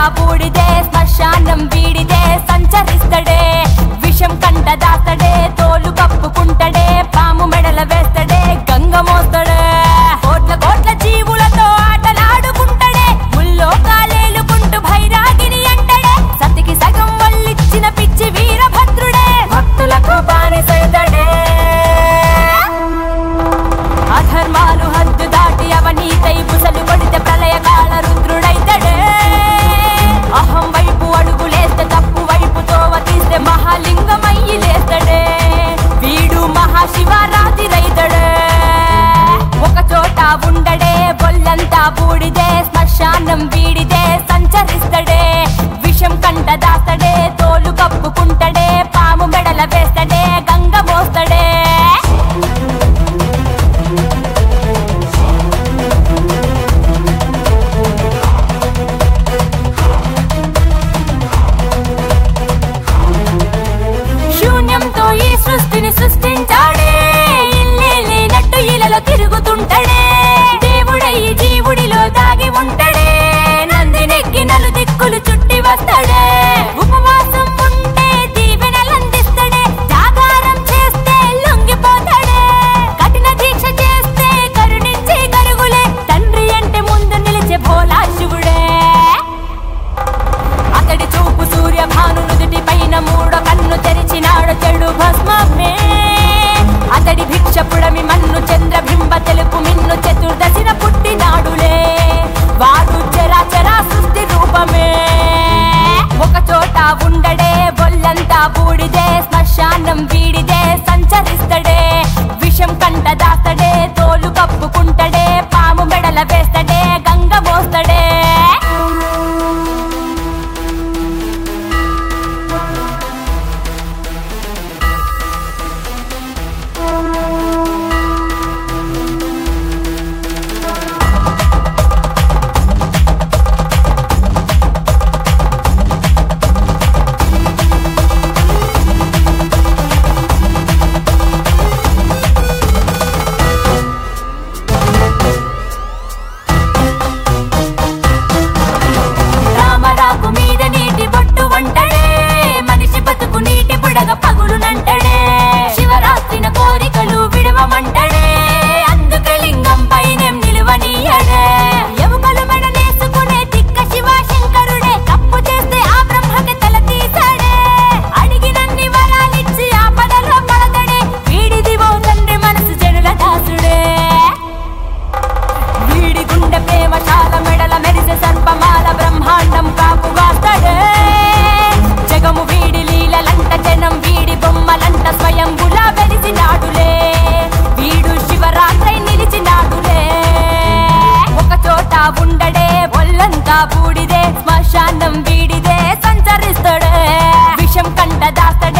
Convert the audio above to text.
బూడిదే శ్మశానం వీడిదే సంచరిస్తడే విషం కంట దాస్తడే తోలు కప్పుకుంటడే పాము మెడల వేస్తడే గంగ మోస్తడే కోట్ల కోట్ల జీవులతో ఆటలాడుకుంటడే ముల్లో కాలేలుకుంటూ భైరాగిని అంటడే సతికి సగం వల్లిచ్చిన పిచ్చి వీరభద్రుడే భక్తులకు బానిసైతడే అధర్మాలు హద్దు దాటి అవనీతై బుసలు కొడితే ప్రళయకాల రుద్రుడైతడే అహం వైపు అడుగులేస్తే తప్పు వైపు తోవ తీస్తే మహాలింగమయ్యి లేస్తడే వీడు మహాశివరాతి రైతడే ఒక చోట ఉండడే బొల్లంతా బూడిదే శ్మశానం వీడిదే సంచరిస్తడే విషం కంట దాస్తడే తోలు కప్పుకుంటడే పాము మెడల వేస్తడే గంగ మోస్తడే శూన్యంతో ఈ సృష్టిని సృష్టించాడే ఇల్లే లేనట్టు ఇలలో తిరుగుతుంటడే దేవుడయ్యి జీవుడిలో దాగి ఉంటడే నందినెక్కి నలు దిక్కులు చుట్టి వస్తాడే ఉపవాసం ఉంటే దీవెనలందిస్తడే జాగారం చేస్తే లొంగిపోతాడే కఠిన దీక్ష చేస్తే కరుణించి కరుగులే తండ్రి అంటే ముందు నిలిచే భోలా శివుడే అతడి చూపు సూర్య భాను నుదుటి పైన మూడో కన్ను తెరిచినాడు చెడు భస్మమే అతడి భిక్ష పుడమి మన్ను చంద్రబింబ తెలుపు మిన్ను చతుర్దశిన పుట్టినాడులే వాడు చరాచరా సృష్టి రూపమే ఒక చోట ఉండడే బొల్లంతా బూడిదే శ్మశానం వీడిదే సంచరిస్తడే విషం కంట దాస్తడే తోలు కప్పుకుంటడే పాము మెడల వేస్తడే గంగ మోస్తడే రామరాకు మీద నీటి బొట్టు వంటడే మనిషి బతుకు నీటి బుడగ పగులునంటడే శివరాత్రిన కోరికలు విడవమంటడే అందుకే లింగం పైనేం నిలువనీయడే ఎముకలు మెడనేసుకునే తిక్క శివశంకరుడే తప్పు చేస్తే ఆ బ్రహ్మకి తల తీసాడే అడిగినన్ని వరాలిచ్చి ఆపదలో పడతడే వీడిదివో తండ్రి మనసు జనుల దాసుడే వీడి గుండె ప్రేమశాల మెడల మెరిసే సర్పమాల బ్రహ్మాండం కాపుగాస్తడే జగము వీడి లీలలంట జనం వీడి బొమ్మలంట స్వయంభులా వెలిసినాడులే వీడు శివరాత్రై నిలిచినాడులే ఒక చోట ఉండడే ఒళ్ళంతా బూడిదే శ్మశానం వీడిదే సంచరిస్తడే విషం కంట దాస్తడే